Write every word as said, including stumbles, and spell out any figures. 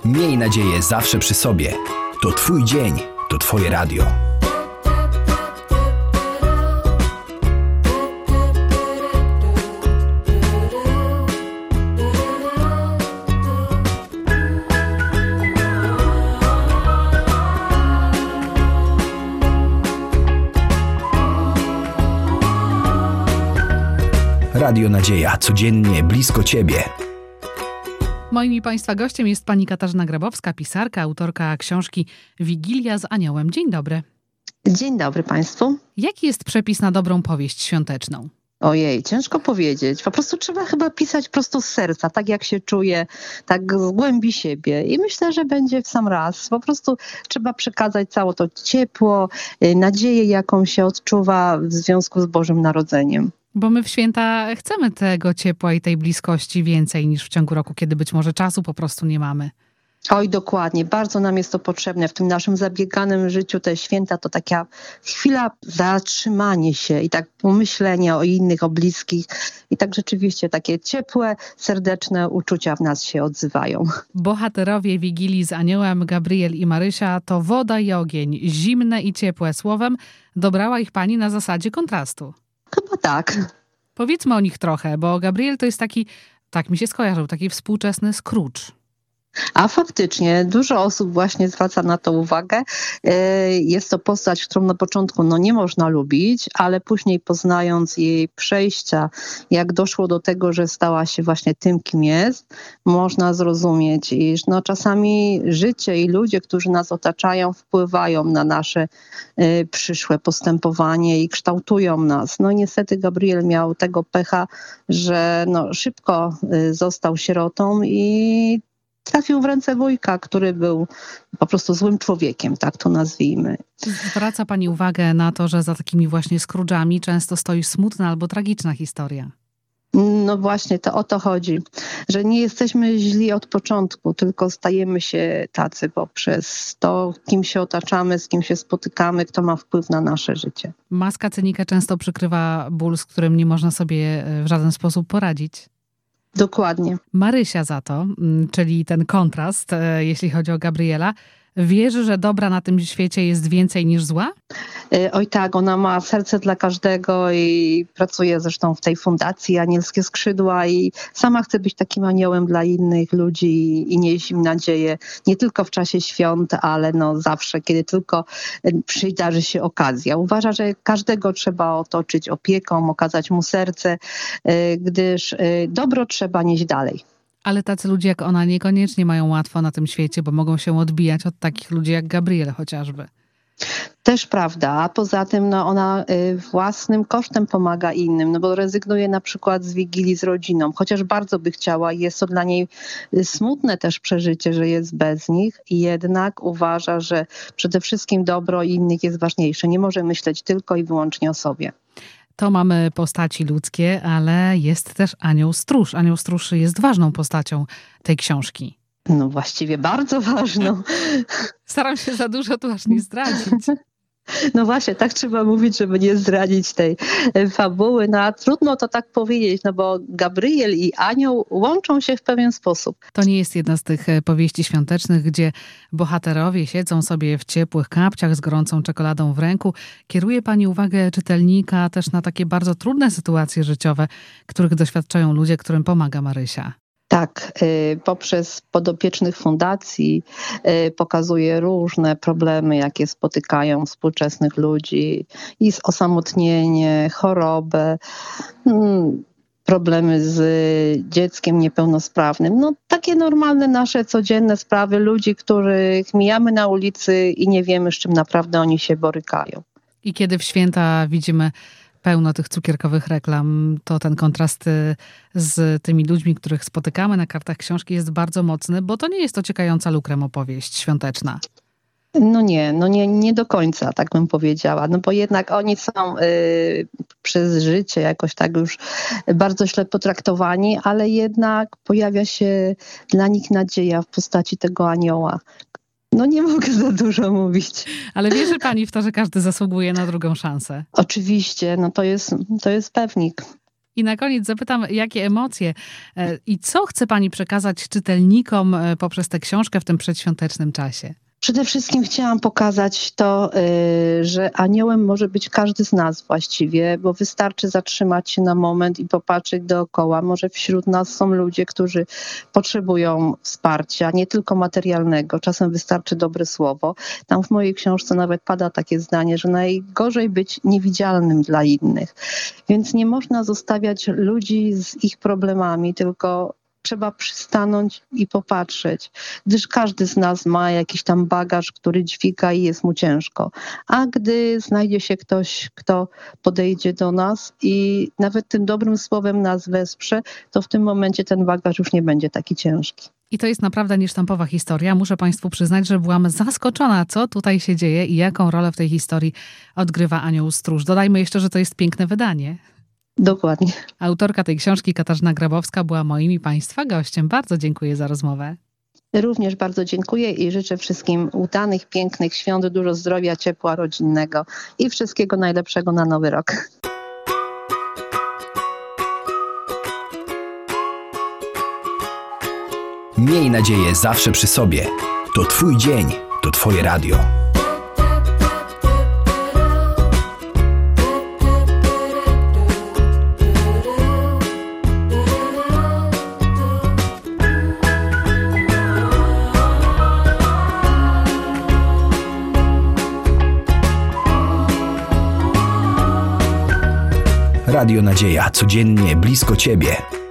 Miej nadzieję zawsze przy sobie. To Twój dzień, to Twoje radio. Radio Nadzieja, codziennie blisko Ciebie. Moim i Państwa gościem jest pani Katarzyna Grabowska, pisarka, autorka książki Wigilia z Aniołem. Dzień dobry. Dzień dobry Państwu. Jaki jest przepis na dobrą powieść świąteczną? Ojej, ciężko powiedzieć. Po prostu trzeba chyba pisać prosto z serca, tak jak się czuje, tak z głębi siebie. I myślę, że będzie w sam raz. Po prostu trzeba przekazać całe to ciepło, nadzieję, jaką się odczuwa w związku z Bożym Narodzeniem. Bo my w święta chcemy tego ciepła i tej bliskości więcej niż w ciągu roku, kiedy być może czasu po prostu nie mamy. Oj, dokładnie. Bardzo nam jest to potrzebne. W tym naszym zabieganym życiu te święta to taka chwila zatrzymania się i tak pomyślenia o innych, o bliskich. I tak rzeczywiście takie ciepłe, serdeczne uczucia w nas się odzywają. Bohaterowie Wigilii z Aniołem, Gabriel i Marysia, to woda i ogień, zimne i ciepłe. Słowem, dobrała ich pani na zasadzie kontrastu. Chyba tak. Powiedzmy o nich trochę, bo Gabriel to jest taki, tak mi się skojarzył, taki współczesny Scrooge. A faktycznie dużo osób właśnie zwraca na to uwagę. Jest to postać, którą na początku no, nie można lubić, ale później poznając jej przejścia, jak doszło do tego, że stała się właśnie tym, kim jest, można zrozumieć, iż no, czasami życie i ludzie, którzy nas otaczają, wpływają na nasze y, przyszłe postępowanie i kształtują nas. No niestety Gabriel miał tego pecha, że no, szybko y, został sierotą i trafił w ręce wujka, który był po prostu złym człowiekiem, tak to nazwijmy. Zwraca pani uwagę na to, że za takimi właśnie Scrooge'ami często stoi smutna albo tragiczna historia. No właśnie, to o to chodzi, że nie jesteśmy źli od początku, tylko stajemy się tacy poprzez to, kim się otaczamy, z kim się spotykamy, kto ma wpływ na nasze życie. Maska cynika często przykrywa ból, z którym nie można sobie w żaden sposób poradzić. Dokładnie. Marysia za to, czyli ten kontrast, jeśli chodzi o Gabriela, wierzy, że dobra na tym świecie jest więcej niż zła? Oj tak, ona ma serce dla każdego i pracuje zresztą w tej fundacji Anielskie Skrzydła i sama chce być takim aniołem dla innych ludzi i nieść im nadzieję, nie tylko w czasie świąt, ale no zawsze, kiedy tylko przydarzy się okazja. Uważa, że każdego trzeba otoczyć opieką, okazać mu serce, gdyż dobro trzeba nieść dalej. Ale tacy ludzie jak ona niekoniecznie mają łatwo na tym świecie, bo mogą się odbijać od takich ludzi jak Gabriel chociażby. Też prawda, a poza tym no, ona y, własnym kosztem pomaga innym, no bo rezygnuje na przykład z Wigilii z rodziną, chociaż bardzo by chciała i jest to dla niej smutne też przeżycie, że jest bez nich i jednak uważa, że przede wszystkim dobro innych jest ważniejsze. Nie może myśleć tylko i wyłącznie o sobie. To mamy postaci ludzkie, ale jest też anioł stróż. Anioł stróż jest ważną postacią tej książki. No właściwie bardzo ważną. Staram się za dużo tu aż nie zdradzić. No właśnie, tak trzeba mówić, żeby nie zdradzić tej fabuły. No a trudno to tak powiedzieć, no bo Gabriel i anioł łączą się w pewien sposób. To nie jest jedna z tych powieści świątecznych, gdzie bohaterowie siedzą sobie w ciepłych kapciach z gorącą czekoladą w ręku. Kieruje pani uwagę czytelnika też na takie bardzo trudne sytuacje życiowe, których doświadczają ludzie, którym pomaga Marysia. Tak, poprzez podopiecznych fundacji pokazuje różne problemy, jakie spotykają współczesnych ludzi. I osamotnienie, chorobę, problemy z dzieckiem niepełnosprawnym. No takie normalne nasze codzienne sprawy ludzi, których mijamy na ulicy i nie wiemy, z czym naprawdę oni się borykają. I kiedy w święta widzimy pełno tych cukierkowych reklam, to ten kontrast z tymi ludźmi, których spotykamy na kartach książki jest bardzo mocny, bo to nie jest ociekająca lukrem opowieść świąteczna. No nie, no nie, nie do końca, tak bym powiedziała, no bo jednak oni są y, przez życie jakoś tak już bardzo źle potraktowani, ale jednak pojawia się dla nich nadzieja w postaci tego anioła. No nie mogę za dużo mówić. Ale wierzy pani w to, że każdy zasługuje na drugą szansę? Oczywiście, no to jest, to jest pewnik. I na koniec zapytam, jakie emocje i co chce pani przekazać czytelnikom poprzez tę książkę w tym przedświątecznym czasie? Przede wszystkim chciałam pokazać to, że aniołem może być każdy z nas właściwie, bo wystarczy zatrzymać się na moment i popatrzeć dookoła. Może wśród nas są ludzie, którzy potrzebują wsparcia, nie tylko materialnego. Czasem wystarczy dobre słowo. Tam w mojej książce nawet pada takie zdanie, że najgorzej być niewidzialnym dla innych. Więc nie można zostawiać ludzi z ich problemami, tylko trzeba przystanąć i popatrzeć, gdyż każdy z nas ma jakiś tam bagaż, który dźwiga i jest mu ciężko. A gdy znajdzie się ktoś, kto podejdzie do nas i nawet tym dobrym słowem nas wesprze, to w tym momencie ten bagaż już nie będzie taki ciężki. I to jest naprawdę niesztampowa historia. Muszę państwu przyznać, że byłam zaskoczona, co tutaj się dzieje i jaką rolę w tej historii odgrywa Anioł Stróż. Dodajmy jeszcze, że to jest piękne wydanie. Dokładnie. Autorka tej książki, Katarzyna Grabowska, była moim i państwa gościem. Bardzo dziękuję za rozmowę. Również bardzo dziękuję i życzę wszystkim udanych, pięknych świąt, dużo zdrowia, ciepła rodzinnego i wszystkiego najlepszego na nowy rok. Miej nadzieję zawsze przy sobie. To twój dzień, to twoje radio. Radio Nadzieja, codziennie blisko ciebie.